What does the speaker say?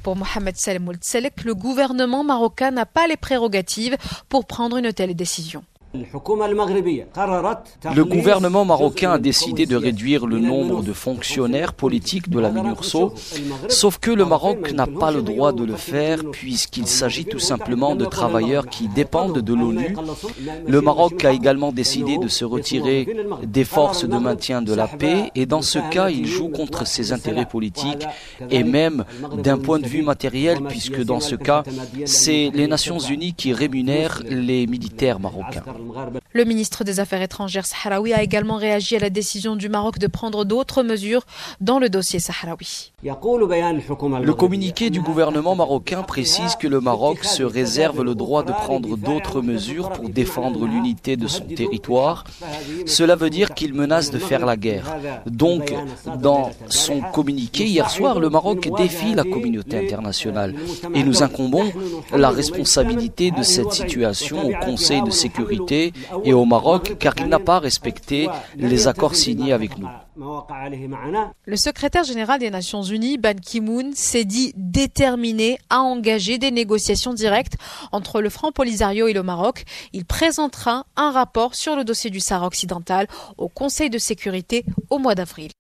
Pour Mohamed Salem Ould Selek, le gouvernement marocain n'a pas les prérogatives pour prendre une telle décision. Le gouvernement marocain a décidé de réduire le nombre de fonctionnaires politiques de la MINURSO, sauf que le Maroc n'a pas le droit de le faire puisqu'il s'agit tout simplement de travailleurs qui dépendent de l'ONU. Le Maroc a également décidé de se retirer des forces de maintien de la paix et dans ce cas, il joue contre ses intérêts politiques et même d'un point de vue matériel puisque dans ce cas, c'est les Nations Unies qui rémunèrent les militaires marocains. Le ministre des Affaires étrangères sahraoui a également réagi à la décision du Maroc de prendre d'autres mesures dans le dossier sahraoui. Le communiqué du gouvernement marocain précise que le Maroc se réserve le droit de prendre d'autres mesures pour défendre l'unité de son territoire. Cela veut dire qu'il menace de faire la guerre. Donc, dans son communiqué hier soir, le Maroc défie la communauté internationale et nous incombons la responsabilité de cette situation au Conseil de sécurité et au Maroc car il n'a pas respecté les accords signés avec nous. Le secrétaire général des Nations Unies, Ban Ki-moon, s'est dit déterminé à engager des négociations directes entre le Front Polisario et le Maroc. Il présentera un rapport sur le dossier du Sahara occidental au Conseil de sécurité au mois d'avril.